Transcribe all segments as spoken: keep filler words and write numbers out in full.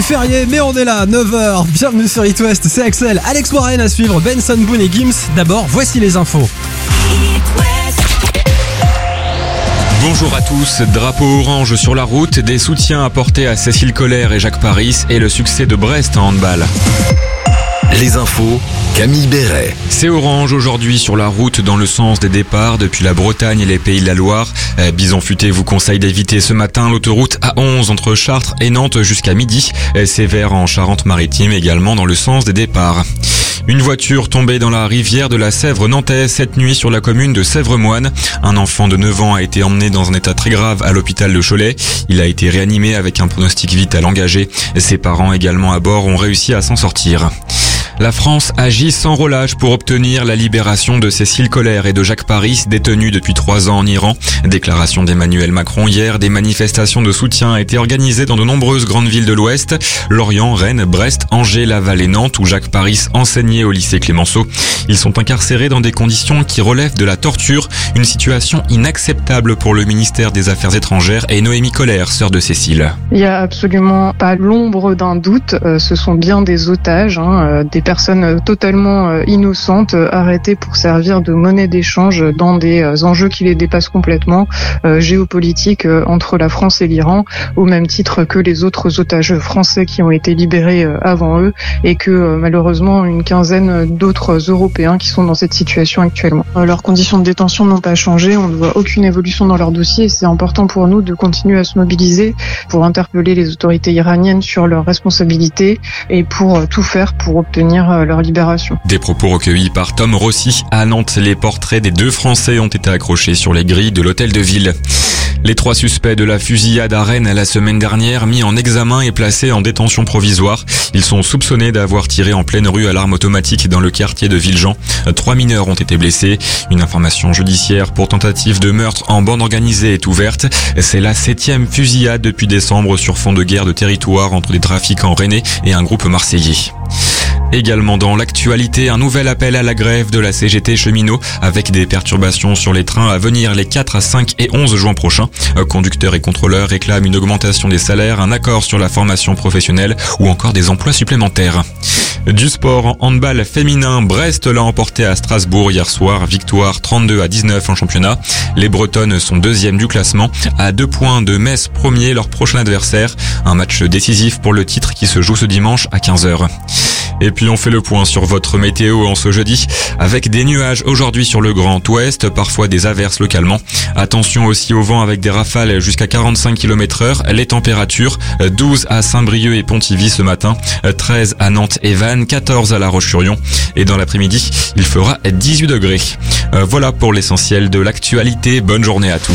C'est férié, mais on est là, neuf heures. Bienvenue sur It West, c'est Axel, Alex Warren à suivre, Benson Boone et Gims. D'abord, voici les infos. Bonjour à tous, drapeau orange sur la route, des soutiens apportés à Cécile Collère et Jacques Paris et le succès de Brest en handball. Les infos, Camille Béret. C'est orange aujourd'hui sur la route dans le sens des départs depuis la Bretagne et les Pays de la Loire. Bison Futé vous conseille d'éviter ce matin l'autoroute A onze entre Chartres et Nantes jusqu'à midi. C'est vert en Charente-Maritime également dans le sens des départs. Une voiture tombée dans la rivière de la Sèvre nantaise cette nuit sur la commune de Sèvres-Moine. Un enfant de neuf ans a été emmené dans un état très grave à l'hôpital de Cholet. Il a été réanimé avec un pronostic vital engagé. Ses parents également à bord ont réussi à s'en sortir. La France agit sans relâche pour obtenir la libération de Cécile Collère et de Jacques Paris, détenus depuis trois ans en Iran. Déclaration d'Emmanuel Macron hier, des manifestations de soutien ont été organisées dans de nombreuses grandes villes de l'Ouest. Lorient, Rennes, Brest, Angers, Laval et Nantes, où Jacques Paris enseignait au lycée Clémenceau. Ils sont incarcérés dans des conditions qui relèvent de la torture, une situation inacceptable pour le ministère des Affaires étrangères et Noémie Collère, sœur de Cécile. Il n'y a absolument pas l'ombre d'un doute, euh, ce sont bien des otages, hein, euh, des personnes totalement euh, innocentes, euh, arrêtées pour servir de monnaie d'échange dans des euh, enjeux qui les dépassent complètement, euh, géopolitiques euh, entre la France et l'Iran, au même titre que les autres otages français qui ont été libérés euh, avant eux, et que euh, malheureusement une quinzaine d'autres Européens qui sont dans cette situation actuellement. Euh, leurs conditions de détention n'ont pas changé, on ne voit aucune évolution dans leur dossier, et c'est important pour nous de continuer à se mobiliser pour interpeller les autorités iraniennes sur leurs responsabilités et pour euh, tout faire pour obtenir leur libération. Des propos recueillis par Tom Rossi. À Nantes, les portraits des deux Français ont été accrochés sur les grilles de l'hôtel de ville. Les trois suspects de la fusillade à Rennes la semaine dernière, mis en examen et placés en détention provisoire. Ils sont soupçonnés d'avoir tiré en pleine rue à l'arme automatique dans le quartier de Villejean. Trois mineurs ont été blessés. Une information judiciaire pour tentative de meurtre en bande organisée est ouverte. C'est la septième fusillade depuis décembre sur fond de guerre de territoire entre des trafiquants rennais et un groupe marseillais. Également dans l'actualité, un nouvel appel à la grève de la C G T cheminot avec des perturbations sur les trains à venir les quatre, cinq et onze juin prochains. Conducteurs et contrôleurs réclament une augmentation des salaires, un accord sur la formation professionnelle ou encore des emplois supplémentaires. Du sport en handball féminin, Brest l'a emporté à Strasbourg hier soir, victoire trente-deux à dix-neuf en championnat. Les Bretonnes sont deuxièmes du classement, à deux points de Metz premier, leur prochain adversaire. Un match décisif pour le titre qui se joue ce dimanche à quinze heures. Et puis on fait le point sur votre météo en ce jeudi, avec des nuages aujourd'hui sur le Grand Ouest, parfois des averses localement. Attention aussi au vent avec des rafales jusqu'à quarante-cinq kilomètres heure. Les températures, douze à Saint-Brieuc et Pontivy ce matin, treize à Nantes et Vannes, quatorze à La Roche-sur-Yon. Et dans l'après-midi, il fera dix-huit degrés. Voilà pour l'essentiel de l'actualité. Bonne journée à tous.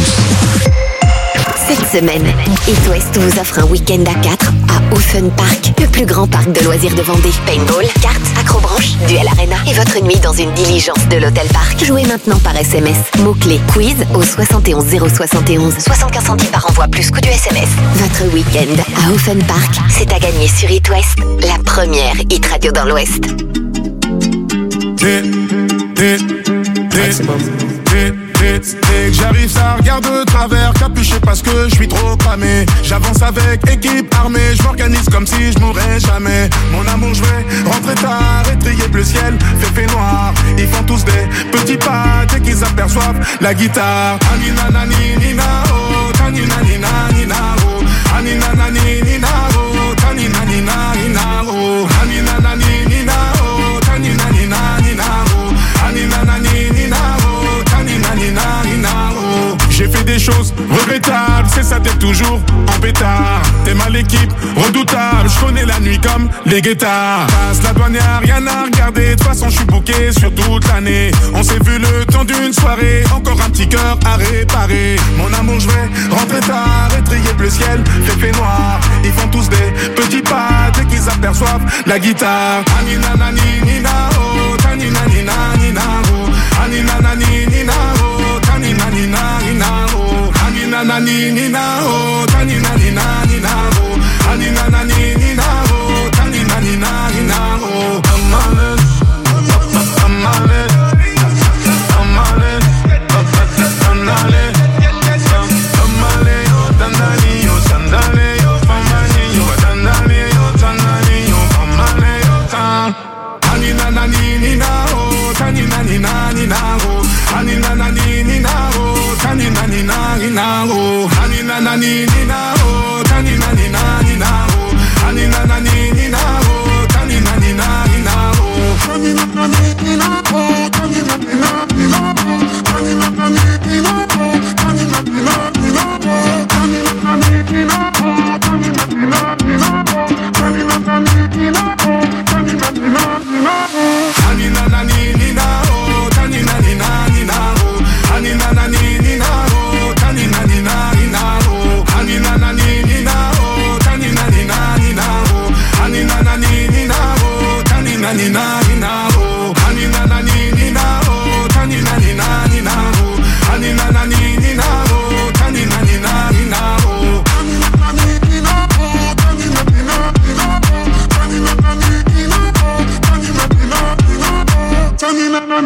Cette semaine, It West vous offre un week-end à quatre à Ocean Park, le plus grand parc de loisirs de Vendée. Paintball, cartes, acrobranche, duel arena et votre nuit dans une diligence de l'Hôtel Parc. Jouez maintenant par S M S. Mots-clés quiz au soixante et onze zéro soixante et onze. soixante-quinze centimes par envoi plus coût du S M S. Votre week-end à Ocean Park, c'est à gagner sur It West, la première hit radio dans l'Ouest. Dès que j'arrive, ça regarde de travers, capuché parce que je suis trop cramé. J'avance avec équipe armée, je m'organise comme si je mourrais jamais. Mon amour, je vais rentrer tard et trier bleu ciel, fait fait noir. Ils font tous des petits pas dès qu'ils aperçoivent la guitare. Anina nani nina oh, tanina nina nina oh, anina nani nina oh, tanina nina nina oh, anina nani nina oh, tanina nina nina oh, anina nani nina oh, tanina nina nina oh. J'ai fait des choses regrettables, c'est ça, t'es toujours en pétard. T'es mal l'équipe, redoutable, je connais la nuit comme les guettards. Passe la douane, y'a rien à regarder, de toute façon je suis bouqué sur toute l'année. On s'est vu le temps d'une soirée, encore un petit cœur à réparer. Mon amour, je vais rentrer tard et trier bleu ciel, fait fait noir. Ils font tous des petits pas dès qu'ils aperçoivent la guitare. Anina nani nina oh, tanina nina nina oh, anina nani nina oh, tanina nina nina oh, anina nani nina oh, tanina nina nina oh, anina nani nina oh, tanina nina nina oh. I'm on it, I'm on it, I'm on it, I'm on it. Sandale, yo, sandale, yo, famani, yo, sandale, yo,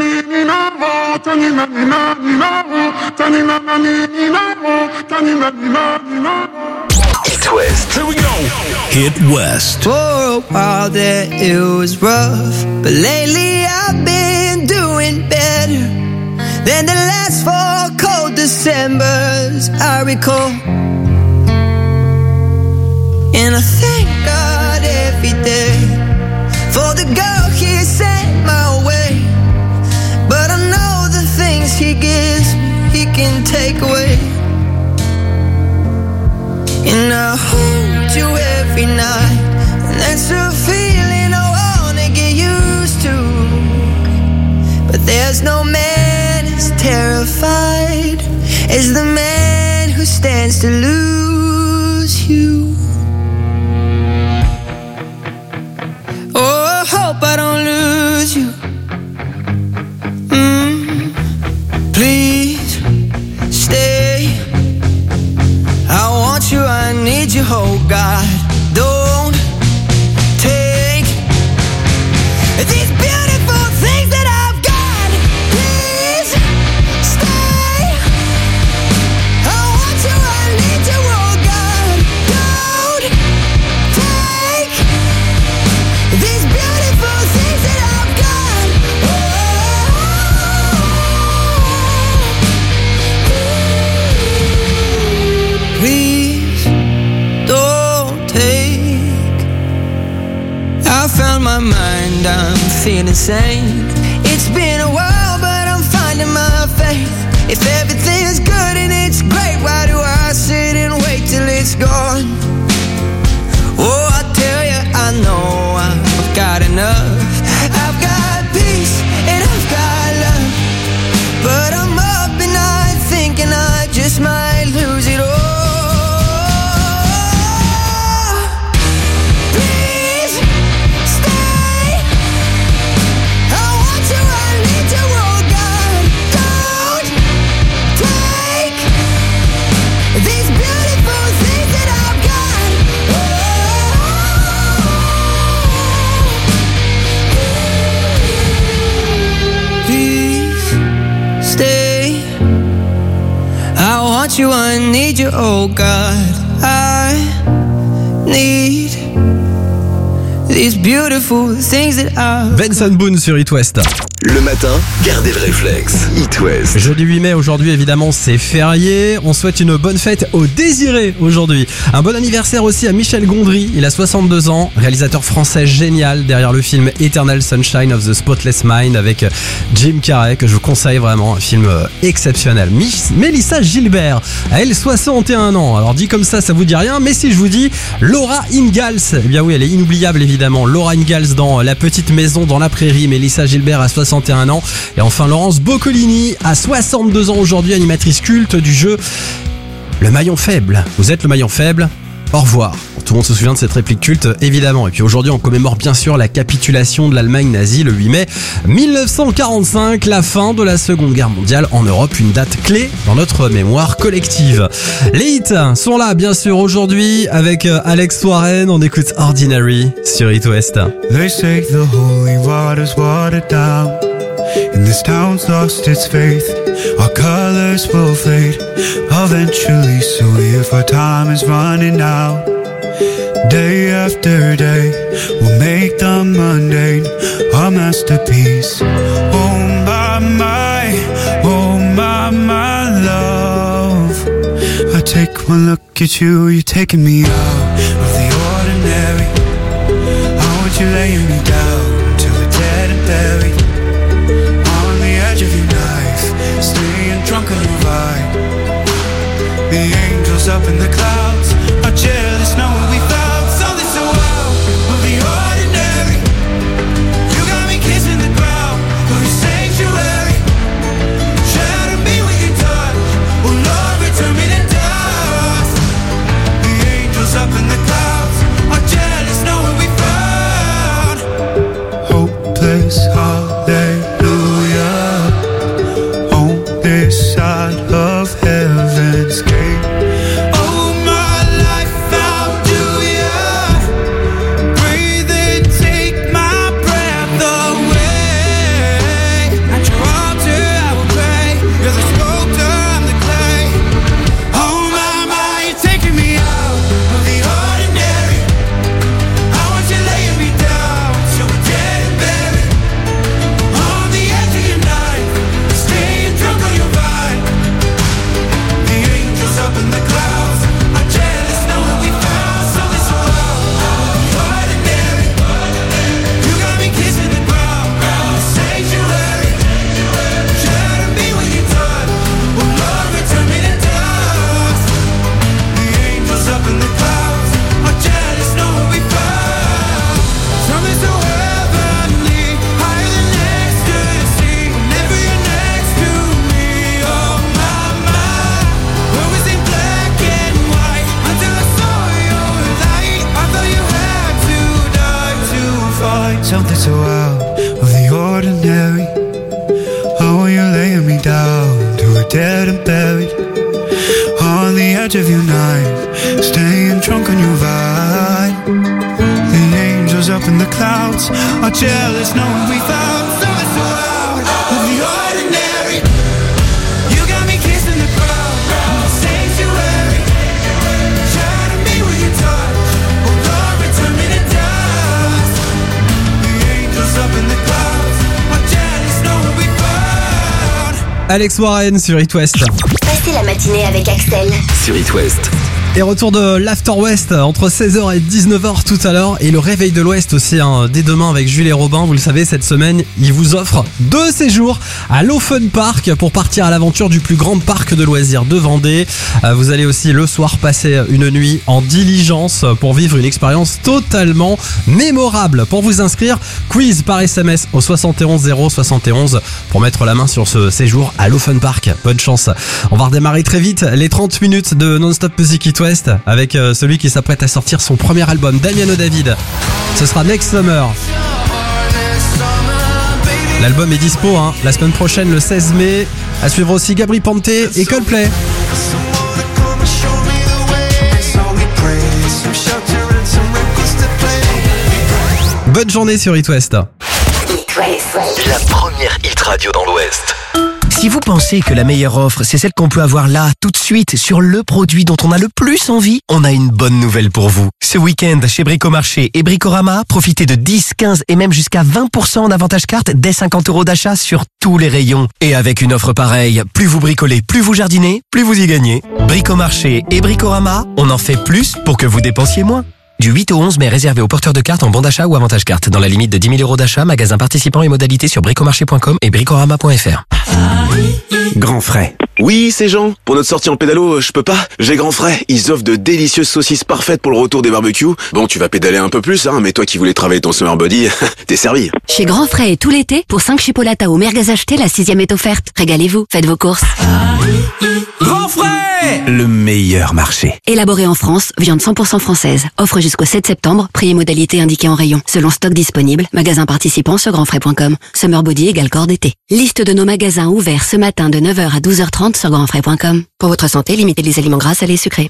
It West. Here we go. Hit West. For a while there it was rough, but lately I've been doing better than the last four cold Decembers I recall. And I thank God every day for the girl He sent my way. But I know the things He gives me, He can take away. And I hold you every night, and that's a feeling I wanna get used to. But there's no man as terrified as the man who stands to lose you. Oh, I hope I don't lose you. Mm, please stay. I want you, I need you, oh God. Don't take these beautiful things that I've got. Please stay. I want you, I need you, oh God. Don't take these beautiful things that I've got. Oh, please don't take. I found my mind, I'm feeling sane. It's been a while, but I'm finding my faith. If everything's good and it's great, why do I sit and wait till it's gone? Oh, I tell you, I know I've got enough. I've got peace and I've got love, but I'm up at night thinking I just might lose it all. Please stay. I want you, I need you, oh God. Don't take these beautiful things that I've got. Please stay. I want you, I need you, oh God. I need these beautiful things that I. Benson Boone sur It West. Le matin, gardez le réflexe. It West. Jeudi huit mai, aujourd'hui évidemment c'est férié. On souhaite une bonne fête au Désiré aujourd'hui. Un bon anniversaire aussi à Michel Gondry, il a soixante-deux ans, réalisateur français génial derrière le film Eternal Sunshine of the Spotless Mind avec Jim Carrey, que je vous conseille vraiment, un film exceptionnel. Miss Mélissa Gilbert, à elle soixante et un ans. Alors dit comme ça, ça vous dit rien, mais si je vous dis Laura Ingalls, eh bien oui, elle est inoubliable évidemment. Laura Ingalls dans La Petite Maison dans la Prairie, Mélissa Gilbert à soixante et un ans. Et enfin Laurence Boccolini à soixante-deux ans aujourd'hui, animatrice culte du jeu Le Maillon Faible. Vous êtes le maillon faible, au revoir. Tout le monde se souvient de cette réplique culte, évidemment. Et puis aujourd'hui, on commémore bien sûr la capitulation de l'Allemagne nazie le huit mai mille neuf cent quarante-cinq, la fin de la Seconde Guerre mondiale en Europe, une date clé dans notre mémoire collective. Les hits sont là, bien sûr, aujourd'hui avec Alex Warren. On écoute Ordinary sur It West. They say the holy water's watered down, and this town's lost its faith. Our colors will fade eventually, so if our time is running out, day after day, we'll make the mundane our masterpiece. Oh my, my, oh my, my love, I take one look at you, you're taking me out of the ordinary. I want you laying me down till we're dead and buried, on the edge of your knife, staying drunk on your vibe. The angels up in the clouds are jealous knowing we found something so wild. We'll be ordinary. You got me kissing the ground of your sanctuary. Shatter me with your touch. Oh Lord, return me to dust. The angels up in the clouds are jealous knowing we found hopeless hallelujah on this side of heaven's gate. Oh dead and buried on the edge of your knife, staying drunk on your vibe. The angels up in the clouds are jealous knowing we found something so out of the ordinary. You got me kissing the ground, sanctuary, shining me with your touch, oh Lord, return me to dust. The angels up in the clouds are jealous knowing we found. Alex Warren sur It West. Passez la matinée avec Axel sur It West. Et retour de l'After West entre seize heures et dix-neuf heures tout à l'heure. Et le réveil de l'Ouest aussi hein, dès demain avec Jules et Robin. Vous le savez, cette semaine, ils vous offrent deux séjours à l'Open Park pour partir à l'aventure du plus grand parc de loisirs de Vendée. Vous allez aussi le soir passer une nuit en diligence pour vivre une expérience totalement mémorable. Pour vous inscrire, quiz par S M S au soixante et onze zéro soixante et onze pour mettre la main sur ce séjour à l'Open Park. Bonne chance. On va redémarrer très vite les trente minutes de Non-Stop Music It West avec celui qui s'apprête à sortir son premier album, Damiano David. Ce sera Next Summer. L'album est dispo hein, la semaine prochaine le seize mai. À suivre aussi Gabri Ponte et Coldplay. Bonne journée sur It West. La première hit radio dans l'Ouest. Si vous pensez que la meilleure offre, c'est celle qu'on peut avoir là, tout de suite, sur le produit dont on a le plus envie, on a une bonne nouvelle pour vous. Ce week-end, chez Bricomarché et Bricorama, profitez de dix, quinze et même jusqu'à vingt pour cent en avantage carte dès cinquante euros d'achat sur tous les rayons. Et avec une offre pareille, plus vous bricolez, plus vous jardinez, plus vous y gagnez. Bricomarché et Bricorama, on en fait plus pour que vous dépensiez moins. Du huit au onze mai, réservé aux porteurs de cartes en bon d'achat ou avantage carte. Dans la limite de dix mille euros d'achat, magasin participant et modalités sur bricomarché point com et bricorama point f r. Grand Frais. Oui, c'est Jean. Pour notre sortie en pédalo, je peux pas. J'ai Grand Frais. Ils offrent de délicieuses saucisses parfaites pour le retour des barbecues. Bon, tu vas pédaler un peu plus, hein, mais toi qui voulais travailler ton summer body, t'es servi. Chez Grand Frais et tout l'été, pour cinq chipolatas ou merguez achetés, la sixième est offerte. Régalez-vous, faites vos courses. Grand Frais, le meilleur marché. Élaboré en France, viande cent pour cent française. Offre jusqu'au sept septembre, prix et modalités indiqués en rayon. Selon stock disponible, magasin participant sur grand frais point com. Summer body égale corps d'été. Liste de nos magasins ouverts ce matin de neuf heures à douze heures trente sur grand frais point com. Pour votre santé, limitez les aliments gras, salés et sucrés.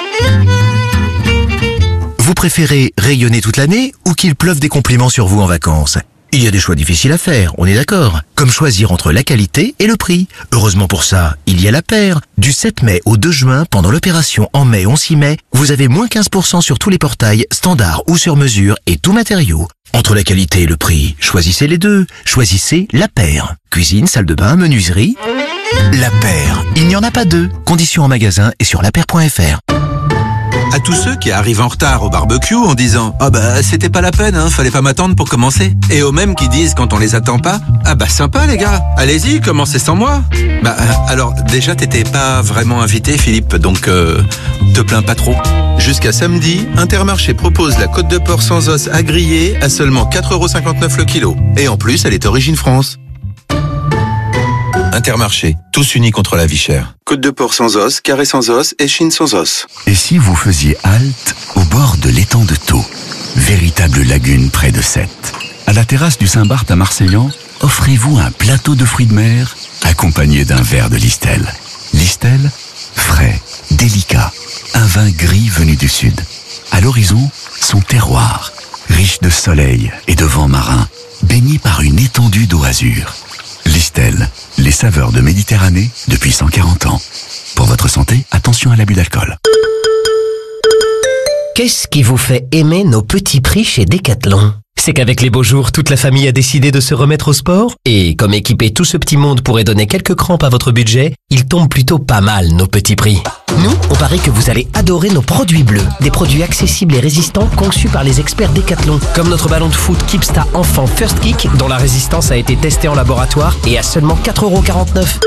Vous préférez rayonner toute l'année ou qu'il pleuve des compliments sur vous en vacances ? Il y a des choix difficiles à faire, on est d'accord. Comme choisir entre la qualité et le prix. Heureusement pour ça, il y a La Paire. Du sept mai au deux juin, pendant l'opération En mai, on s'y met, vous avez moins quinze pour cent sur tous les portails, standards ou sur mesure et tout matériau. Entre la qualité et le prix, choisissez les deux. Choisissez La Paire. Cuisine, salle de bain, menuiserie. La Paire. Il n'y en a pas deux. Conditions en magasin et sur la paire point f r. À tous ceux qui arrivent en retard au barbecue en disant « Ah bah c'était pas la peine, hein, fallait pas m'attendre pour commencer ». Et aux mêmes qui disent quand on les attend pas « Ah bah sympa les gars, allez-y, commencez sans moi ». Bah alors déjà t'étais pas vraiment invité Philippe, donc euh, te plains pas trop. Jusqu'à samedi, Intermarché propose la côte de porc sans os à griller à seulement quatre euros cinquante-neuf le kilo. Et en plus, elle est origine France. Intermarché, tous unis contre la vie chère. Côte de porc sans os, carré sans os et chine sans os. Et si vous faisiez halte au bord de l'étang de Thau, véritable lagune près de Sète. À la terrasse du Saint-Barth à Marseillan, offrez-vous un plateau de fruits de mer accompagné d'un verre de Listel. Listel, frais, délicat, un vin gris venu du sud. À l'horizon, son terroir, riche de soleil et de vent marin, baigné par une étendue d'eau azur. Listel, les saveurs de Méditerranée depuis cent quarante ans. Pour votre santé, attention à l'abus d'alcool. Qu'est-ce qui vous fait aimer nos petits prix chez Decathlon ? C'est qu'avec les beaux jours, toute la famille a décidé de se remettre au sport. Et comme équiper tout ce petit monde pourrait donner quelques crampes à votre budget, ils tombent plutôt pas mal, nos petits prix. Nous, on parie que vous allez adorer nos produits bleus. Des produits accessibles et résistants conçus par les experts Decathlon. Comme notre ballon de foot Kipsta Enfant First Kick, dont la résistance a été testée en laboratoire et à seulement quatre euros quarante-neuf.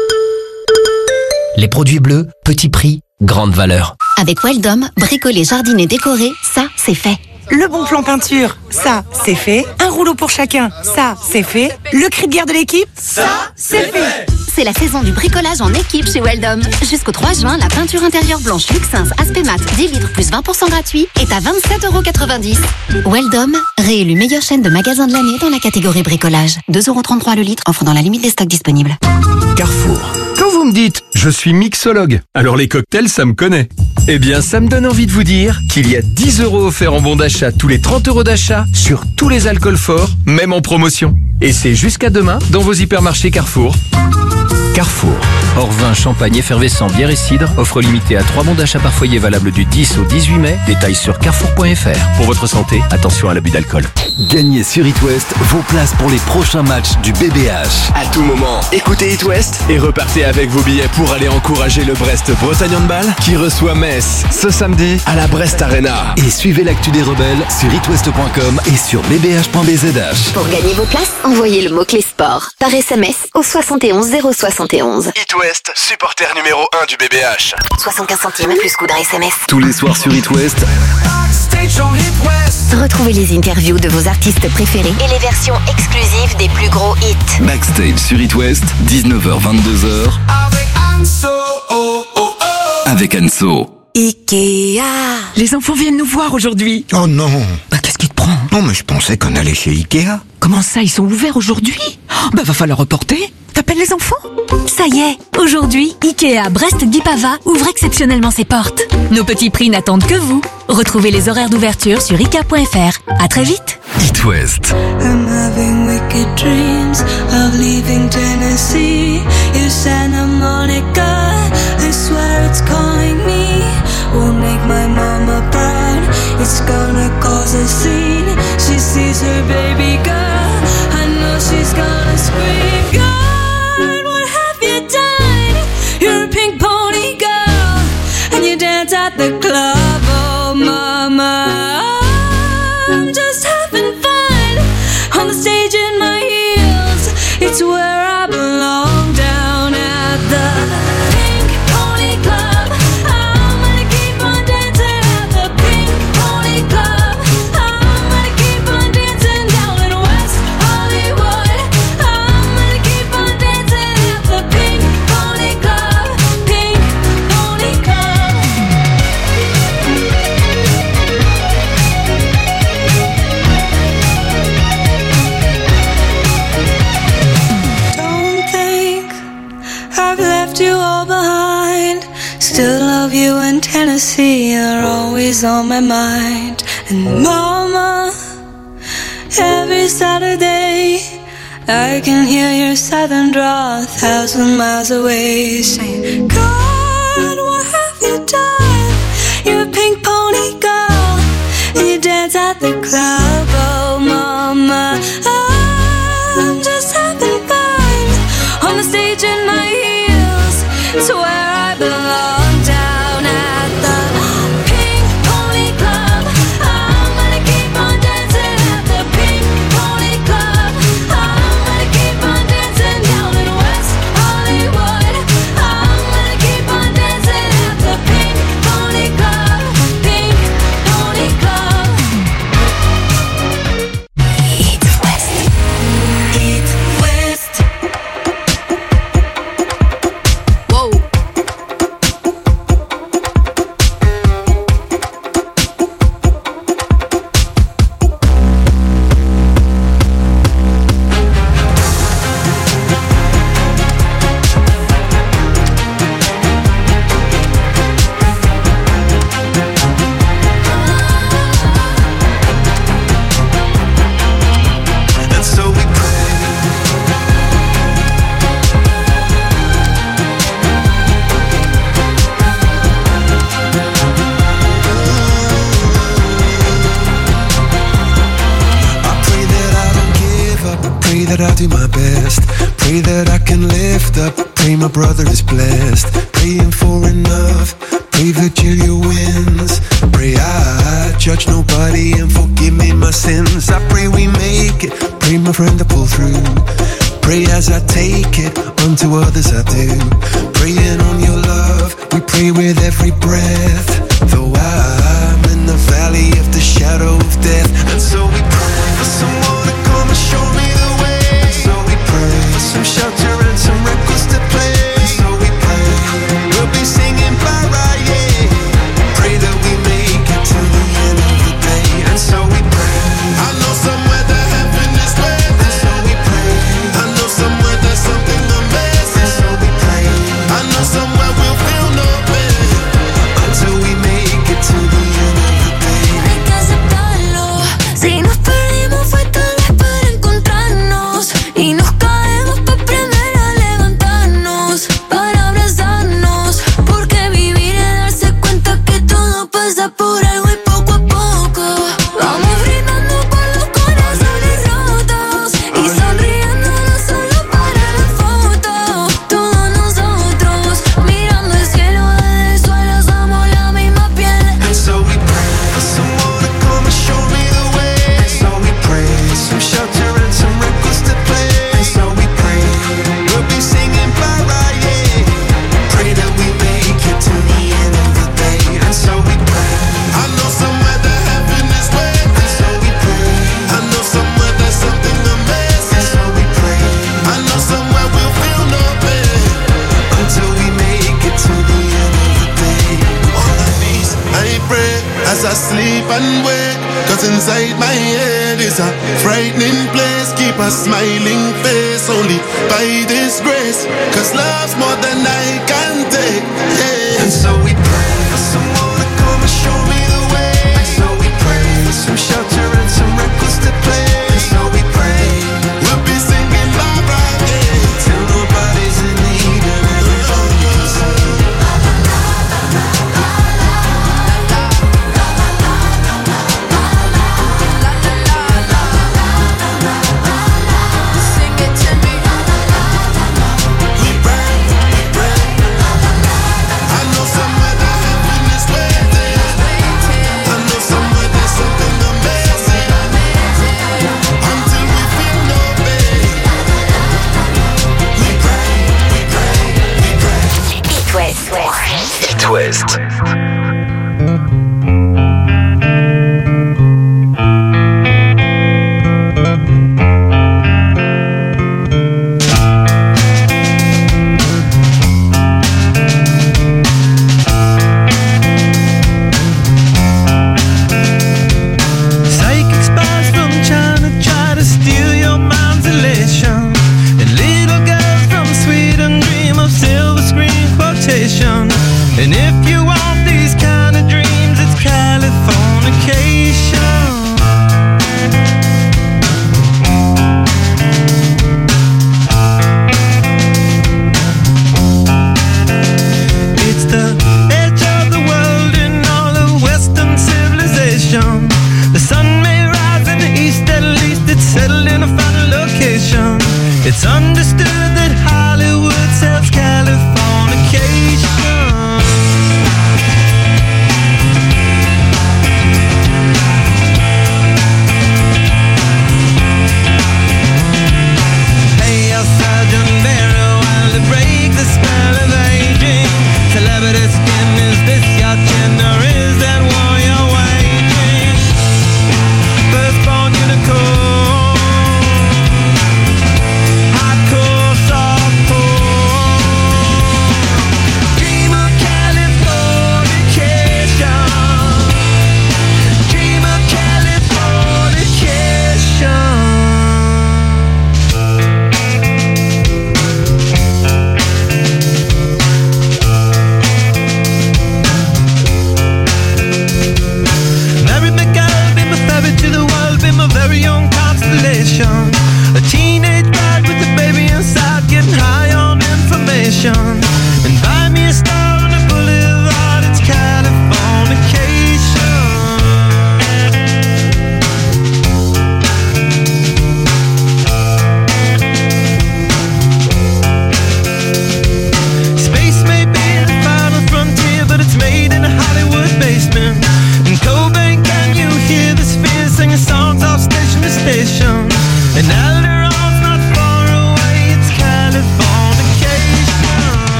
Les produits bleus, petit prix, grande valeur. Avec Weldom, bricoler, jardiner, décorer, ça, c'est fait. Le bon plan peinture, ça, c'est fait. Un rouleau pour chacun, ça, c'est fait. Le cri de guerre de l'équipe, ça, c'est fait. c'est la saison du bricolage en équipe chez Weldom. Jusqu'au trois juin, la peinture intérieure blanche Luxens Aspect Mat dix litres plus vingt pour cent gratuit est à vingt-sept euros quatre-vingt-dix. Weldom, réélu meilleure chaîne de magasins de l'année dans la catégorie bricolage. deux euros trente-trois le litre, offre dans la limite des stocks disponibles. Carrefour. Quand vous me dites « je suis mixologue », alors les cocktails, ça me connaît. Eh bien, ça me donne envie de vous dire qu'il y a dix euros offerts en bon d'achat tous les trente euros d'achat sur tous les alcools forts, même en promotion. Et c'est jusqu'à demain dans vos hypermarchés Carrefour. Carrefour. Hors vin, champagne, effervescent, bière et cidre. Offre limitée à trois bons d'achat par foyer valable du dix au dix-huit mai. Détails sur carrefour point f r. Pour votre santé, attention à l'abus d'alcool. Gagnez sur It West vos places pour les prochains matchs du B B H. À tout moment, écoutez It West et repartez avec vos billets pour aller encourager le Brest-Bretagne Handball qui reçoit Metz ce samedi à la Brest Arena. Et suivez l'actu des rebelles sur itwest point com et sur b b h point b z h. Pour gagner vos places, envoyez le mot-clé sport par S M S au soixante et onze zéro soixante et onze. It West, supporter numéro un du B B H. soixante-quinze centimes plus coût d'un S M S. Tous les soirs sur It West. Retrouvez les interviews de vos artistes préférés et les versions exclusives des plus gros hits. Backstage sur It West, dix-neuf heures vingt-deux heures. Avec Anso, oh, oh, oh. Avec Anso. Ikea. Les enfants viennent nous voir aujourd'hui. Oh non. Bah qu'est-ce qui te prend? Non mais je pensais qu'on allait chez Ikea. Comment ça, ils sont ouverts aujourd'hui? Bah va falloir reporter. T'appelles les enfants? Ça y est, aujourd'hui, Ikea Brest-Guipava ouvre exceptionnellement ses portes. Nos petits prix n'attendent que vous. Retrouvez les horaires d'ouverture sur ikea point f r. À très vite. It West. I'm having wicked dreams of leaving Tennessee. You Santa Monica, I swear it's calling me. Will make my mama proud. It's gonna cause a scene. She sees her baby girl. I know she's gonna scream. God, what have you done? You're a pink pony girl, and you dance at the club. Oh, mama, I'm just having fun on the stage in my heels. It's where I belong, down at the Pink Pony Club. I'm gonna keep on dancing at the Pink Pony Club. I'm gonna keep on dancing down in West Hollywood. I'm gonna keep on dancing at the Pink Pony Club. Pink Pony Club. Don't think I've left you all behind. Still love you in Tennessee. You're always on my mind. And mama, every Saturday I can hear your southern drawl a thousand miles away, saying, God, what have you done? You're a pink pony girl, and you dance at the club. Oh, mama, I'm just having fun on the stage in my heels. It's where I belong, down at the Pink Pony Club. I'm gonna keep on dancing at the Pink Pony Club. I'm gonna keep on dancing down in West Hollywood. I'm gonna keep on dancing at the Pink Pony Club. Pink Pony Club. It West. It West. Whoa. And so we Pray that I don't give up. Pray that I do my best. Pray that I can lift up. Pray my brother is blessed. Praying for enough. Pray Virginia wins. Pray I judge nobody and forgive me my sins. I pray we make it. Pray my friend to pull through. Pray as I take it. Unto others I do. Praying on your love. We pray with every breath. Though I'm in the valley of the shadow of death. And so we pray for someone to come and show me the way. And so we pray for some shelter and some records to play. inside my head is a frightening place. Keep a smiling face only by this grace. Cause love's more than I can take. Yeah. And so we pray for someone to come and show me the way. And so we pray for some shelter and some records to play. And so we pray we'll be singing Barbara Day till nobody's in need and everybody's It West. And if you are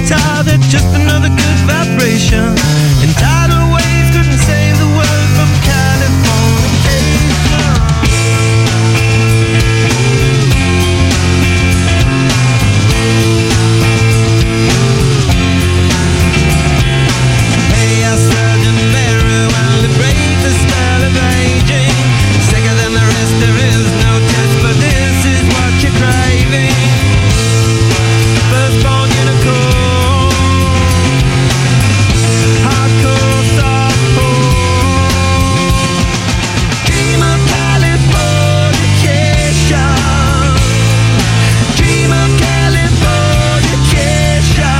guitar, they're just another good vibration. And tidal waves couldn't save the world from Californication. Hey, I surgeon very well to break the spell of aging. Sicker than the rest, there is no test, but this is what you're craving. Firstborn unicorn, hardcore softcore. Dream of Californication. Dream of Californication.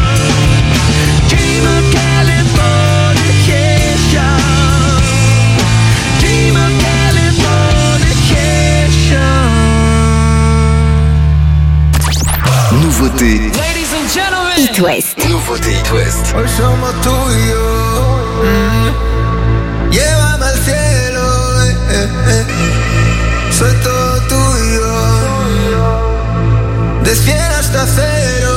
Dream of Californication. Dream of Californication. Nouveauté. Ladies and gentlemen, It West. Nouveauté It West. hoy somos tú y yo. Mm. Llévame al cielo, eh, eh, eh. Soy todo tuyo. De cien hasta cero.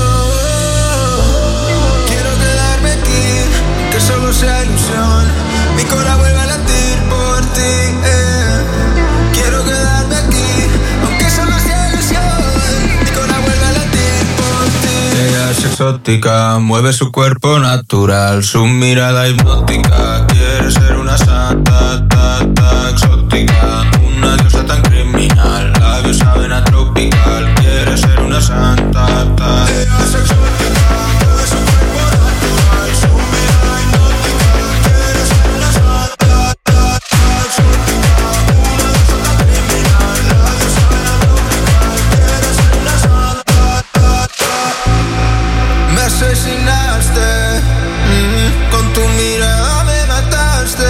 Quiero quedarme aquí, que solo sea ilusión. Mi corazón vuelve a latir por ti. eh. Quiero quedarme aquí, aunque solo sea ilusión. Mi corazón vuelve a latir por ti. Ella es exótica, mueve su cuerpo natural, su mirada hipnótica. Quiere ser una santa, ta, ta, exótica. Una diosa tan criminal, labios saben a tropical. Quiere ser una santa, ta. Ella es exótica, mueve su cuerpo natural, su mirada hipnótica. Quiere ser una santa, ta, ta, exótica. Una diosa tan criminal, labios saben a tropical. Quiere ser una santa, ta, ta. Me asesinaste, mm, con tu mirada me mataste,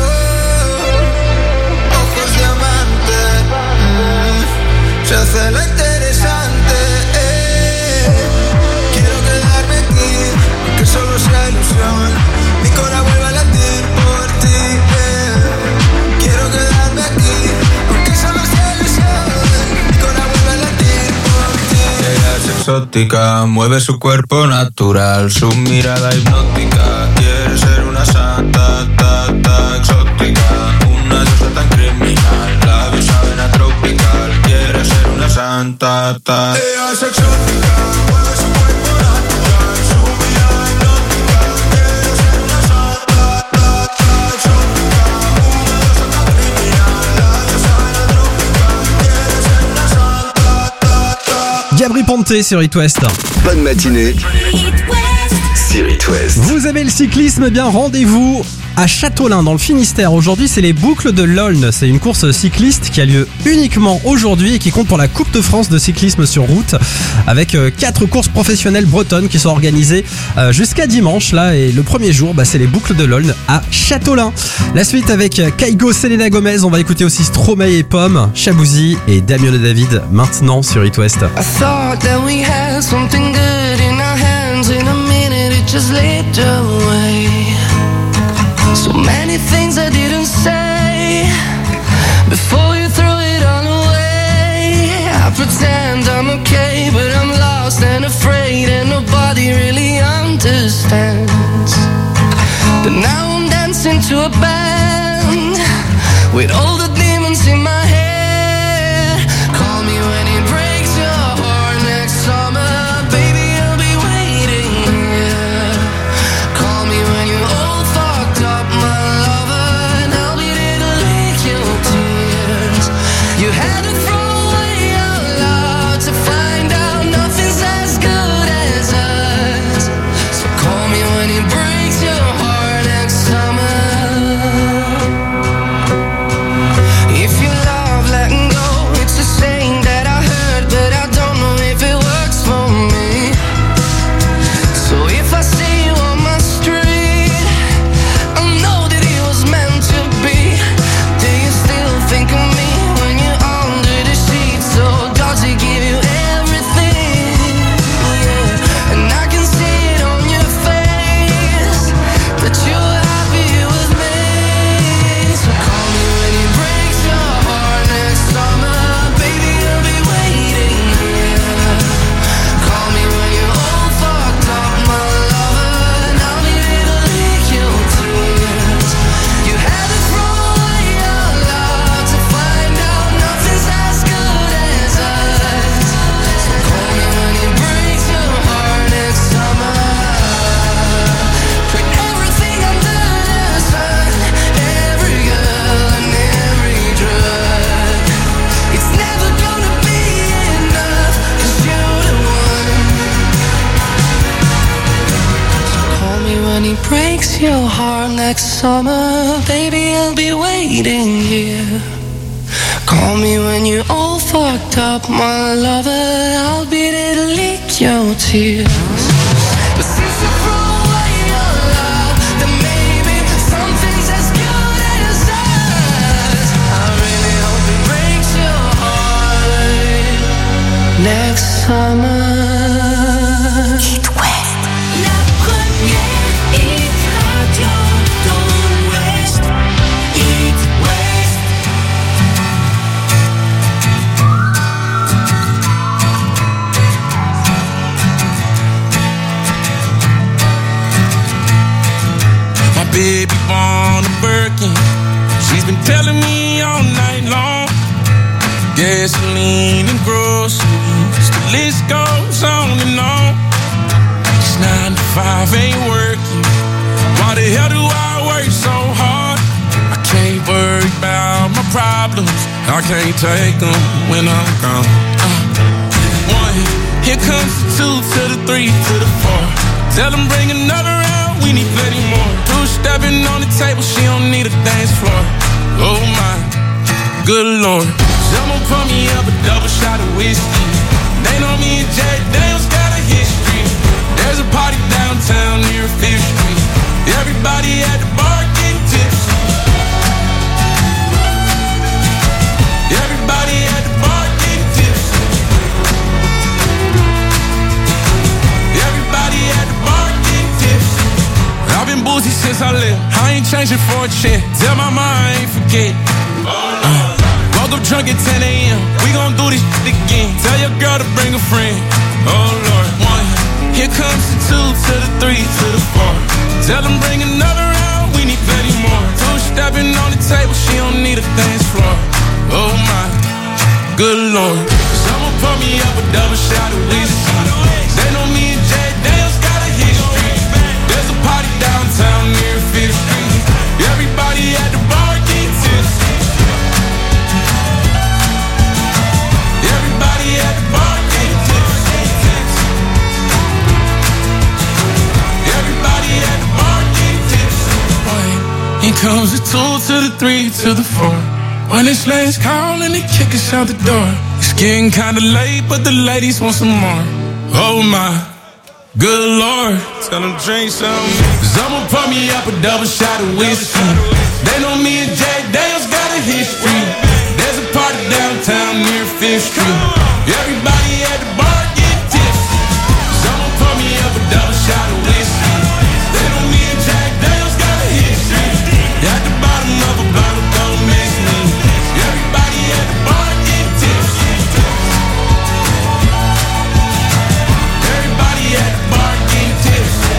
oh. Ojos diamante, mm, se hace lo interesante, eh. Quiero quedarme aquí, aunque solo sea ilusión. Mi corazón vuelve a latir por ti, eh. Quiero quedarme aquí, aunque solo sea ilusión. Mi corazón vuelve a latir por ti. Ella es exótica, mueve su cuerpo natural, su mirada hipnótica. Quiere ser una santa, ta, ta, exótica. Una diosa tan criminal, labios saben a tropical. Quiere ser una santa, ta. Ella es exótica, mueve su cuerpo natural, su mirada hipnótica. Quiere ser una santa, ta, ta, exótica. Una diosa tan criminal, labios saben a tropical. Quiere ser una santa, ta, ta. Gabri Ponte sur It West. Bonne matinée sur It West. Vous avez le cyclisme, eh bien rendez-vous à Châteaulin dans le Finistère. Aujourd'hui, c'est les boucles de l'Aulne. C'est une course cycliste qui a lieu uniquement aujourd'hui et qui compte pour la Coupe de France de cyclisme sur route, avec quatre courses professionnelles bretonnes qui sont organisées jusqu'à dimanche là. Et le premier jour, bah, c'est les boucles de l'Aulne à Châteaulin. La suite avec Kaigo, Selena Gomez. On va écouter aussi Stromae et Pomme, Chabouzi et Damien et David maintenant sur It West. I thought that we had something good in our hands. In a minute it just slipped away. So many things I didn't say before you threw it all away. I pretend I'm okay, but I'm lost and afraid, and nobody really understands. But now I'm dancing to a band with all the demons in my head. Call me when it breaks your heart next summer, baby, I'll be waiting here. Call me when you're all fucked up, my lover, and I'll be there to lick your tears. You had to throw away your love to find out nothing's as good as us. breaks your heart next summer, baby, I'll be waiting here. Call me when you're all fucked up, my lover, I'll be there to lick your tears. But since you threw away your love, then maybe something's as good as us. I really hope it breaks your heart next summer. Hit West. La première hit radio dans l'Ouest. Hit West. My baby born a Birkin. She's been telling me all night long. Gasoline and groceries, the list goes on and on. It's nine to five, ain't working. Why the hell do I work so hard? I can't worry about my problems. I can't take them when I'm gone. Uh, one, here comes the two to the three to the four. Tell them bring another round, we need plenty more. Two stepping on the table, she don't need a dance floor. Oh my, good Lord. Someone pour me up a double shot of whiskey. They know me and Jack Daniels got a history. There's a party downtown near Fifth Street. Everybody at the bar getting tipsy. Everybody at the bar getting tipsy. Everybody at the bar getting tipsy. I've been boozy since I left. I ain't changing for a check. Tell my mom I ain't forget. Uh. Woke up drunk at ten a.m. We gon' do this shit again. Tell your girl to bring a friend. Oh Lord. One, here comes the two to the three to the four. Tell them bring another round, we need plenty more. Two stepping on the table, she don't need a dance floor. Oh my, good Lord. Someone pour me up a double shot of whiskey. They know me and Jack Daniels got a history. There's a party downtown near Fifth Street. Everybody at the bar getting tipsy. Everybody at the bar getting tipsy. Everybody at the bar getting tipsy. Here comes the two to the three to the four. When it's last call and they kick us out the door. It's getting kinda late, but the ladies want some more. Oh my, good Lord. Tell them drink some. Someone pour me up a double shot of whiskey. They know me and Jack Daniels got a history. There's a party downtown near Fifth Street. Everybody at the bar get tipsy. Someone pour me up a double shot of whiskey. They know me and Jack Daniels got a history. At the bottom of a bottle, don't miss me. Everybody at the bar get tipsy. Everybody at the bar get tipsy.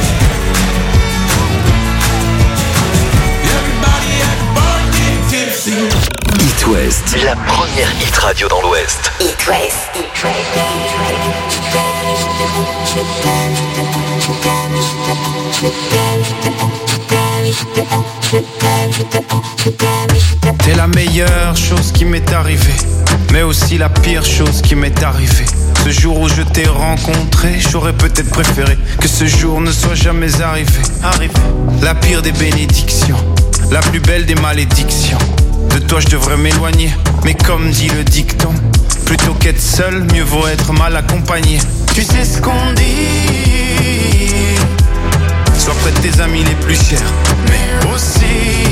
Everybody at the bar get tipsy. Hit West, la première hit radio dans l'Ouest. Hit West. T'es la meilleure chose qui m'est arrivée, mais aussi la pire chose qui m'est arrivée. Ce jour où je t'ai rencontré, j'aurais peut-être préféré que ce jour ne soit jamais arrivé. Arrivé. La pire des bénédictions, la plus belle des malédictions. De toi je devrais m'éloigner, mais comme dit le dicton, plutôt qu'être seul, mieux vaut être mal accompagné. Tu sais ce qu'on dit, sois près de tes amis les plus chers, mais aussi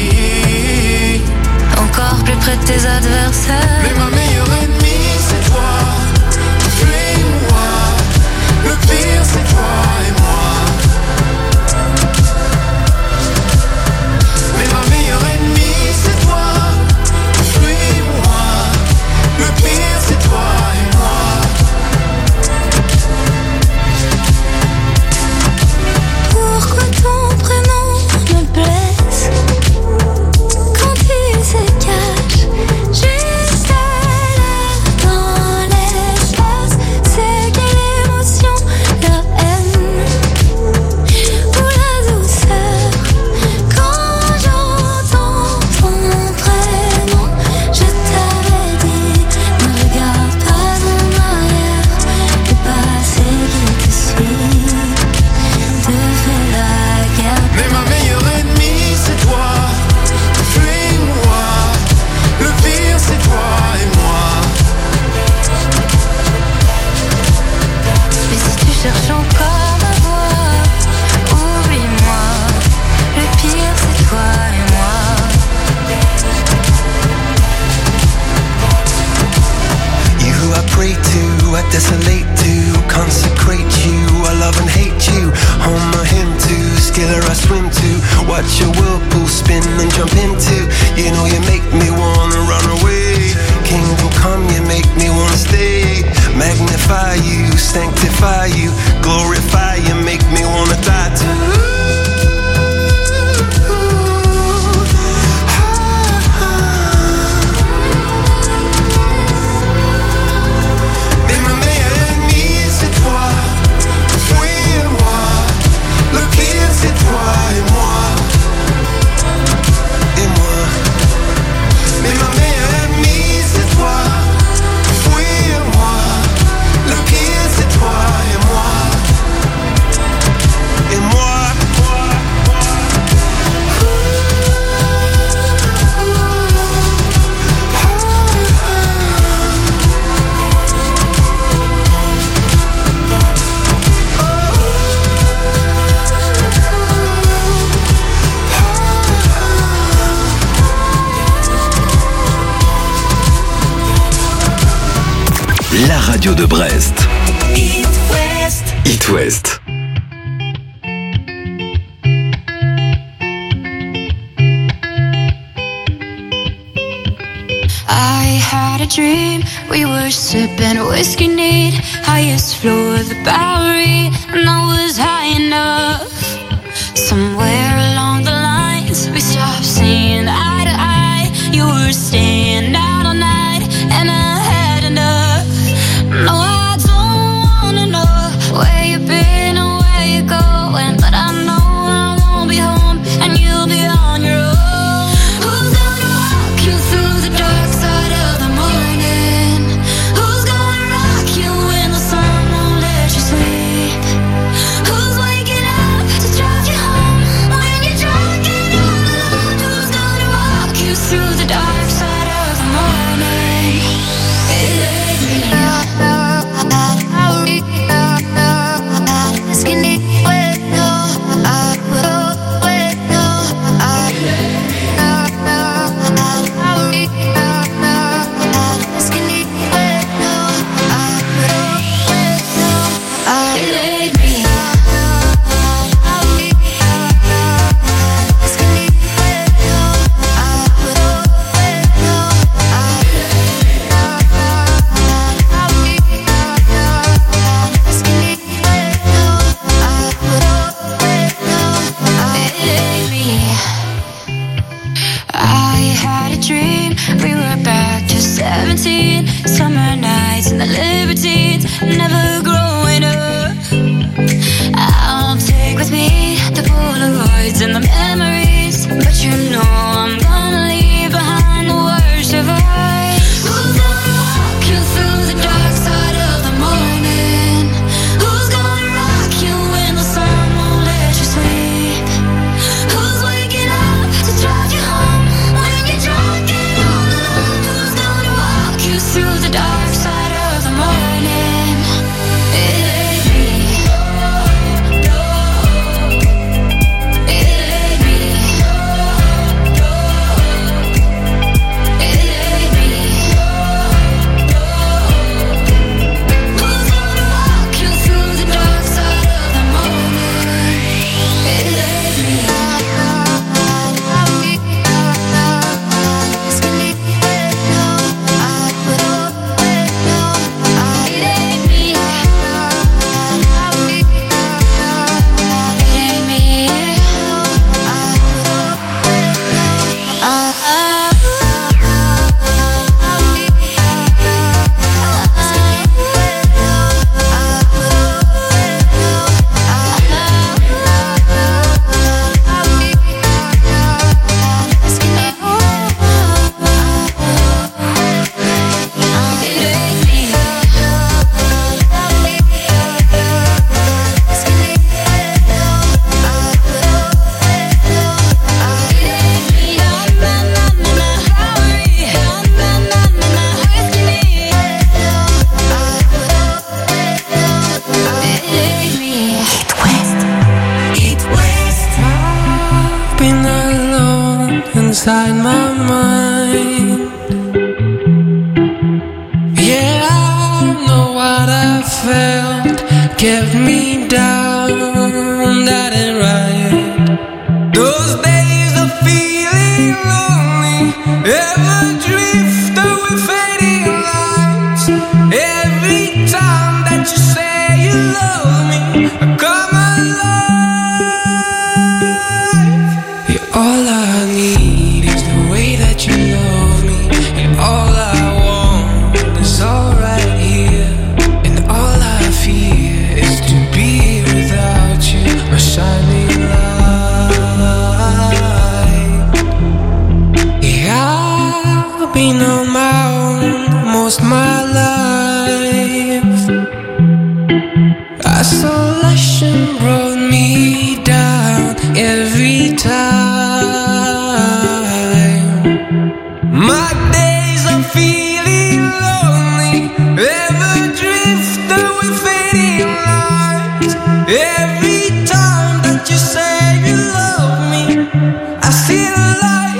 encore plus près de tes adversaires. Mais ma meilleure ennemie c'est toi, fuis-moi. Le pire c'est toi et moi. Mais ma meilleure ennemie c'est toi, fuis-moi. Le pire c'est toi et moi. watch your whirlpool spin and jump into. You know you make me wanna run away. Kingdom come, you make me wanna stay. Magnify you, sanctify you, glorify you, make me wanna die too. La radio de Brest. It West. It West. I had a dream, we were sipping whiskey neat, highest floor of the Bowery, and I was high enough. Somewhere along the lines, we stopped seeing eye to eye. You were staying out all night, and I had enough. No, I don't wanna know where you've been or where you're going, but I know I won't be home, and you'll be on your own. Who's gonna walk you through the dark side of the morning? Who's gonna rock you when the sun won't let you sleep? Who's waking up to drive you home when you're drunk and all alone? Who's gonna walk you through the dark side of the morning? Summer nights and the libertines, never growing up. I'll take with me the Polaroids and the memories, but you know I'm gonna leave behind the worst of us. Who's gonna walk you through the dark side of the morning? Who's gonna rock you when the sun won't let you sleep? Who's waking up to drive you home when you're drunk and all alone? Who's gonna walk you through the dark side of the morning? It ain't me. No, it ain't me. No, it ain't me. No, who's gonna walk you through the dark side of the morning? It ain't me. Inside my mind, yeah, I know what I felt kept me down, that ain't right. Those days shining light. Yeah, I've been on my own most my life. Isolation brought me down every time. My days are feeling lonely, ever drift away fading light. Every time that you say you love me, I see the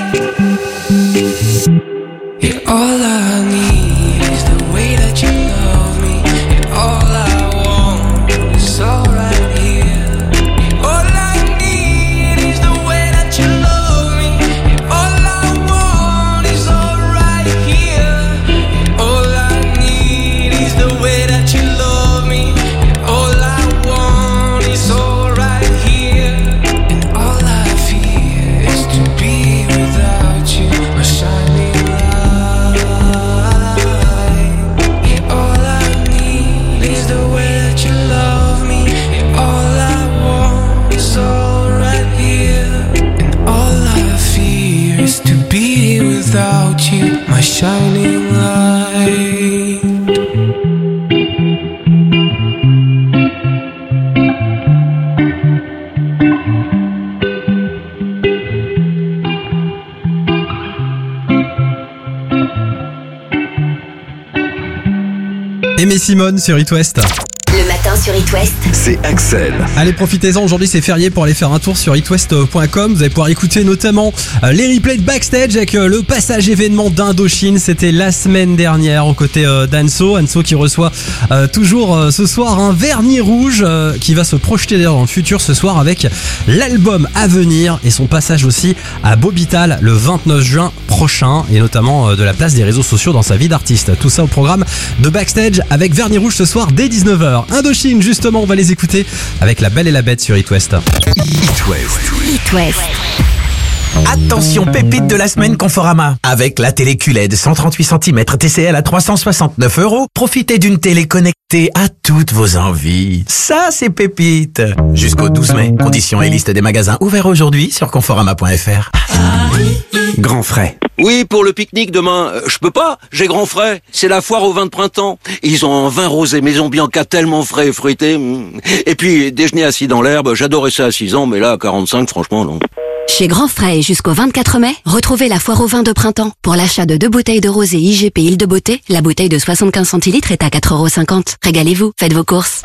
light. Yeah, all I need is the way that you love me. Yeah, all I want is all right here. Yeah, all I need is the way that you love me. Yeah, all I want is all right here. Yeah, all I need is the way that you love me. Yeah, all I want is all right here. And all I fear is to be without you, my shining light. Yeah, all I need is the way that you love me. Yeah, all I want is all right here. And all I fear is to be without you, my shining light. Aimé Simone sur It West. Le matin sur It West. C'est Axel. Allez, profitez-en, aujourd'hui c'est férié pour aller faire un tour sur itwest point com. Vous allez pouvoir écouter notamment euh, les replays de backstage avec euh, le passage événement d'Indochine. C'était la semaine dernière aux côtés euh, d'Anso. Anso qui reçoit euh, toujours euh, ce soir un vernis rouge euh, qui va se projeter d'ailleurs dans le futur ce soir avec l'album à venir et son passage aussi à Bobital le vingt-neuf juin prochain et notamment euh, de la place des réseaux sociaux dans sa vie d'artiste. Tout ça au programme de backstage avec vernis rouge ce soir dès dix-neuf heures. Indochine, justement, on va les écouter avec La Belle et la Bête sur It West. It West. It West. Attention, pépite de la semaine Conforama. Avec la télé Q L E D cent trente-huit centimètres T C L à trois cent soixante-neuf euros, profitez d'une télé connectée à toutes vos envies. Ça, c'est pépite. Jusqu'au douze mai. Conditions et liste des magasins ouverts aujourd'hui sur conforama point f r. Grand frais. Oui, pour le pique-nique demain, euh, je peux pas, j'ai grand frais. C'est la foire au vin de printemps. Ils ont un vin rosé Maison Bianca tellement frais et fruité. Et puis, déjeuner assis dans l'herbe, j'adorais ça à six ans, mais là, à quarante-cinq, franchement, non. Chez Grand Frais et jusqu'au vingt-quatre mai, retrouvez la foire au vin de printemps. Pour l'achat de deux bouteilles de rosé I G P Île de Beauté, la bouteille de soixante-quinze centilitres est à quatre euros cinquante. Régalez-vous, faites vos courses.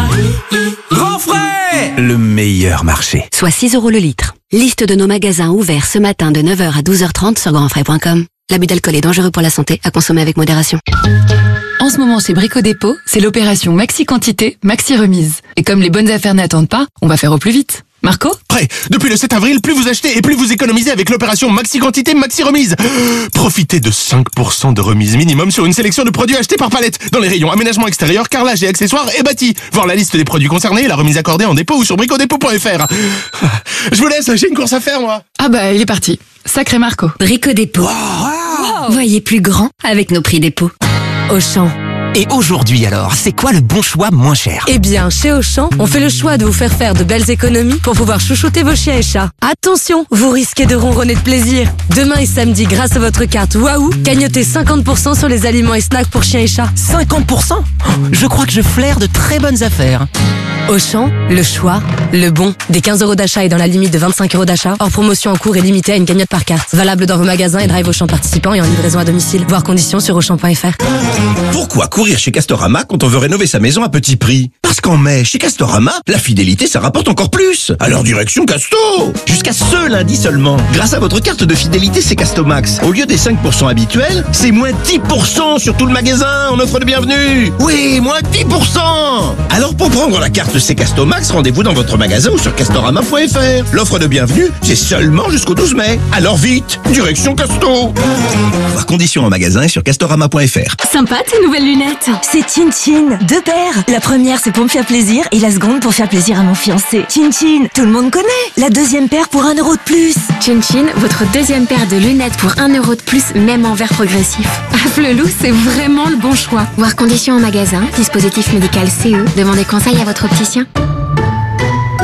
Grand frais, le meilleur marché. Soit six euros le litre. Liste de nos magasins ouverts ce matin de neuf heures à douze heures trente sur grand frais point com. L'abus d'alcool est dangereux pour la santé, à consommer avec modération. En ce moment, chez Brico Dépôt, c'est l'opération Maxi Quantité, Maxi Remise. Et comme les bonnes affaires n'attendent pas, on va faire au plus vite. Marco ? Prêt. Depuis le sept avril, plus vous achetez et plus vous économisez avec l'opération Maxi Quantité, Maxi Remise. Profitez de cinq pour cent de remise minimum sur une sélection de produits achetés par palette dans les rayons aménagement extérieur, carrelage et accessoires et bâti. Voir la liste des produits concernés et la remise accordée en dépôt ou sur brico dépôt point f r. Je vous laisse, j'ai une course à faire, moi. Ah bah, il est parti. Sacré Marco. Brico Dépôt. Wow. Voyez plus grand avec nos prix dépôt. Auchan. Et aujourd'hui alors, c'est quoi le bon choix moins cher ? Eh bien, chez Auchan, on fait le choix de vous faire faire de belles économies pour pouvoir chouchouter vos chiens et chats. Attention, vous risquez de ronronner de plaisir. Demain et samedi, grâce à votre carte Waouh, gagnotez cinquante pour cent sur les aliments et snacks pour chiens et chats. cinquante pour cent ? Je crois que je flaire de très bonnes affaires. Auchan, le choix, le bon. Des quinze euros d'achat et dans la limite de vingt-cinq euros d'achat. Hors promotion en cours et limitée à une cagnotte par carte. Valable dans vos magasins et drive Auchan participants et en livraison à domicile. Voir conditions sur auchan point f r. Pourquoi courir chez Castorama quand on veut rénover sa maison à petit prix? Parce qu'en mai, chez Castorama, la fidélité, ça rapporte encore plus. Alors direction Casto! Jusqu'à ce lundi seulement. Grâce à votre carte de fidélité, c'est Castomax. Au lieu des cinq pour cent habituels, c'est moins dix pour cent sur tout le magasin en offre de bienvenue. Oui, moins dix pour cent. Alors pour prendre la carte C Castomax, rendez-vous dans votre magasin ou sur castorama point f r. L'offre de bienvenue, c'est seulement jusqu'au douze mai. Alors vite, direction Casto. Voir conditions en magasin et sur castorama point f r. Sympa tes nouvelles lunettes. C'est Chin Chin, deux paires. La première c'est pour me faire plaisir et la seconde pour faire plaisir à mon fiancé. Chin Chin, tout le monde connaît. La deuxième paire pour un euro de plus. Chin Chin, votre deuxième paire de lunettes pour un euro de plus, même en verre progressif. À Flelou, c'est vraiment le bon choix. Voir conditions en magasin, dispositif médical C E. Demandez conseil à votre opticien.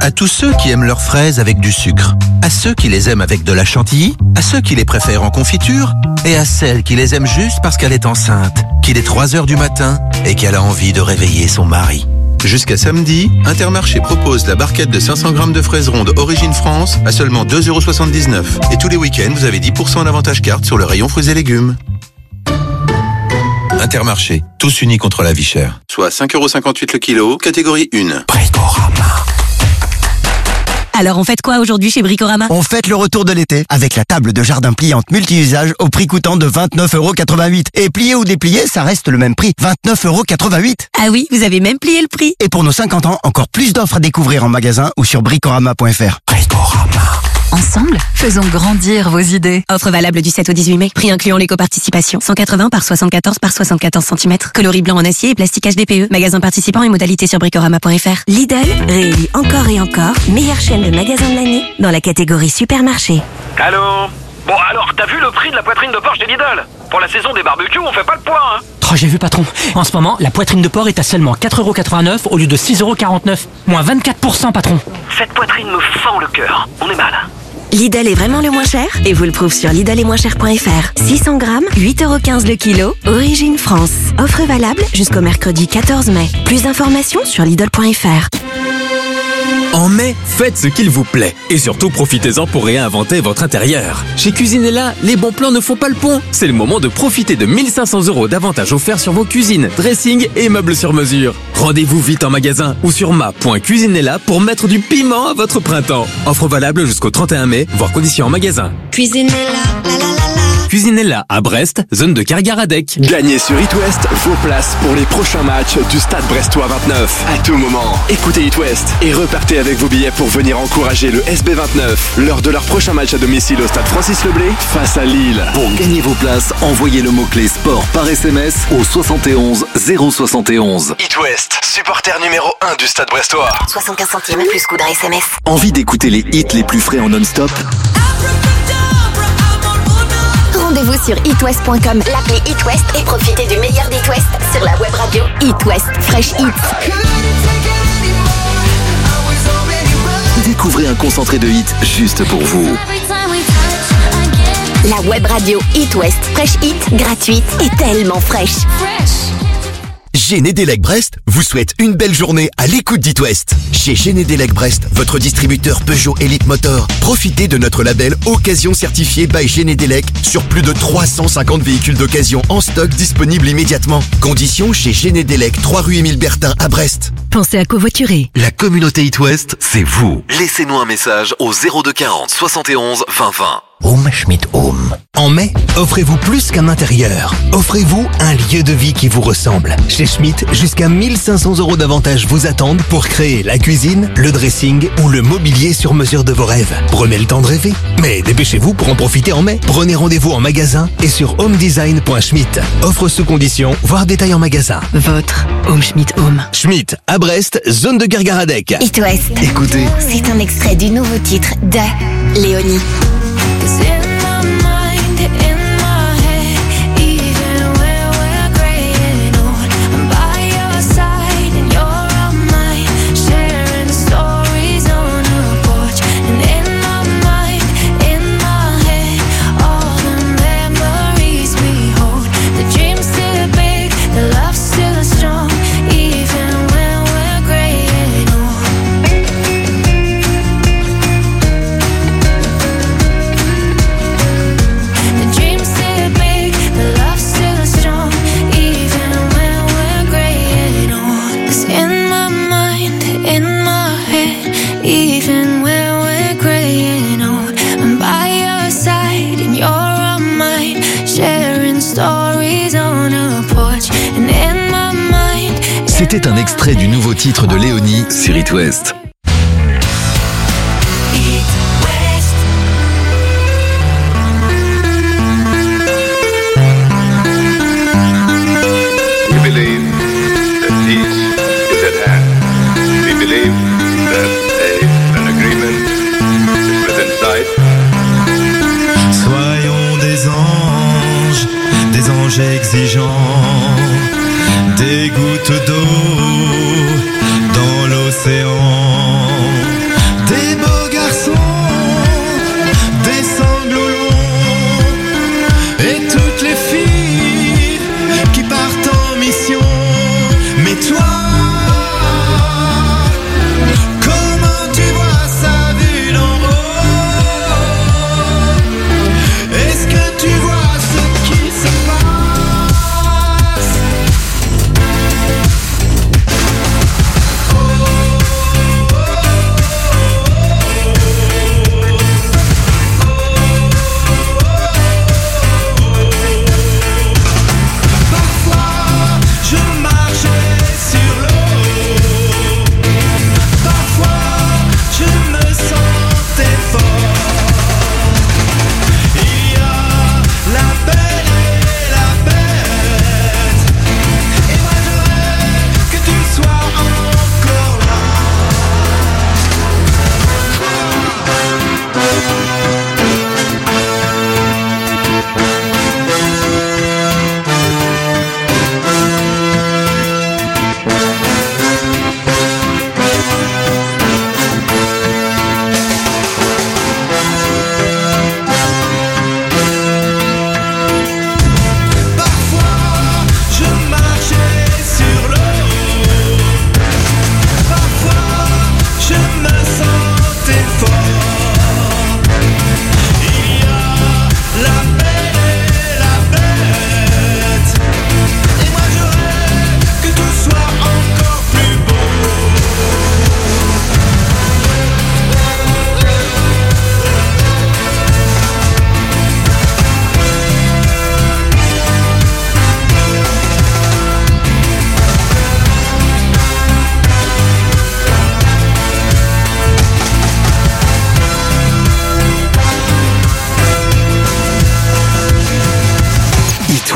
À tous ceux qui aiment leurs fraises avec du sucre, à ceux qui les aiment avec de la chantilly, à ceux qui les préfèrent en confiture, et à celle qui les aime juste parce qu'elle est enceinte, qu'il est trois heures du matin et qu'elle a envie de réveiller son mari. Jusqu'à samedi, Intermarché propose la barquette de cinq cents grammes de fraises rondes Origine France à seulement deux euros soixante-dix-neuf. Et tous les week-ends, vous avez dix pour cent d'avantage carte sur le rayon fruits et légumes. Intermarché, tous unis contre la vie chère. Soit cinq euros cinquante-huit le kilo, catégorie un. Bricorama. Alors on fête quoi aujourd'hui chez Bricorama? On fête le retour de l'été avec la table de jardin pliante multi-usage au prix coûtant de vingt-neuf euros quatre-vingt-huit. Et plié ou déplié, ça reste le même prix, vingt-neuf euros quatre-vingt-huit. Ah oui, vous avez même plié le prix. Et pour nos cinquante ans, encore plus d'offres à découvrir en magasin ou sur bricorama point f r. Bricorama. Ensemble, faisons grandir vos idées. Offre valable du sept au dix-huit mai. Prix incluant l'éco-participation. cent quatre-vingts par soixante-quatorze par soixante-quatorze centimètres. Coloris blanc en acier et plastique H D P E. Magasin participant et modalités sur bricorama point f r. Lidl réélit encore et encore meilleure chaîne de magasins de l'année dans la catégorie supermarché. Allô? Bon alors, t'as vu le prix de la poitrine de porc chez Lidl? Pour la saison des barbecues, on fait pas le poids, hein. Oh, j'ai vu patron. En ce moment, la poitrine de porc est à seulement quatre euros quatre-vingt-neuf au lieu de six euros quarante-neuf. Moins vingt-quatre pour cent patron. Cette poitrine me fend le cœur. On est mal. Lidl est vraiment le moins cher et vous le prouve sur lidl et moins cher point f r. six cents grammes, huit euros quinze le kilo, Origine France. Offre valable jusqu'au mercredi quatorze mai. Plus d'informations sur lidl point f r. En mai, faites ce qu'il vous plaît et surtout profitez-en pour réinventer votre intérieur. Chez Cuisinella, les bons plans ne font pas le pont. C'est le moment de profiter de mille cinq cents euros d'avantages offerts sur vos cuisines, dressing et meubles sur mesure. Rendez-vous vite en magasin ou sur ma point cuisinella pour mettre du piment à votre printemps. Offre valable jusqu'au trente et un mai, voire conditions en magasin. Cuisinella, la la la la. Cuisinella à Brest, zone de Kergaradec. Gagnez sur It West vos places pour les prochains matchs du Stade Brestois vingt-neuf. À tout moment, écoutez It West et repartez avec vos billets pour venir encourager le S B vingt-neuf lors de leur prochain match à domicile au Stade Francis Leblé face à Lille. Pour gagner vos places, envoyez le mot-clé sport par S M S au soixante et onze zéro soixante et onze. It West, supporter numéro un du Stade Brestois. soixante-quinze centimes plus coût d'un S M S. Envie d'écouter les hits les plus frais en non-stop? Rendez-vous sur itwest point com, l'appli It West et profitez du meilleur d'It West sur la web radio It West Fresh Hits. Découvrez un concentré de hits juste pour vous. La web radio It West Fresh Hits, gratuite et tellement fraîche. Genedelec Brest vous souhaite une belle journée à l'écoute d'It West. Chez Genedelec Brest, votre distributeur Peugeot Elite Motor, profitez de notre label Occasion certifié by Genedelec sur plus de trois cent cinquante véhicules d'occasion en stock disponibles immédiatement. Conditions chez Genedelec, trois rue Émile Bertin à Brest. Pensez à covoiturer. La communauté It West, c'est vous. Laissez-nous un message au zéro deux quarante soixante et onze vingt vingt. Home Schmidt Home. En mai, offrez-vous plus qu'un intérieur. Offrez-vous un lieu de vie qui vous ressemble. Chez Schmidt, jusqu'à mille cinq cents euros d'avantages vous attendent pour créer la cuisine, le dressing ou le mobilier sur mesure de vos rêves. Prenez le temps de rêver. Mais dépêchez-vous pour en profiter en mai. Prenez rendez-vous en magasin et sur homedesign point schmidt. Offre sous condition, voire détail en magasin. Votre Home Schmidt Home. Schmidt, à Brest, zone de Kergaradec. It West. Écoutez. C'est un extrait du nouveau titre de Léonie. C'était un extrait du nouveau titre de Léonie sur It West. We believe that peace is at hand. We believe that a, an agreement is within sight. Soyons des anges, des anges exigeants, des gouttes d'eau dans l'océan.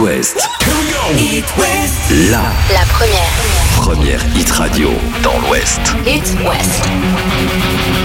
West. It West. La, La première. première hit radio dans l'Ouest. It West.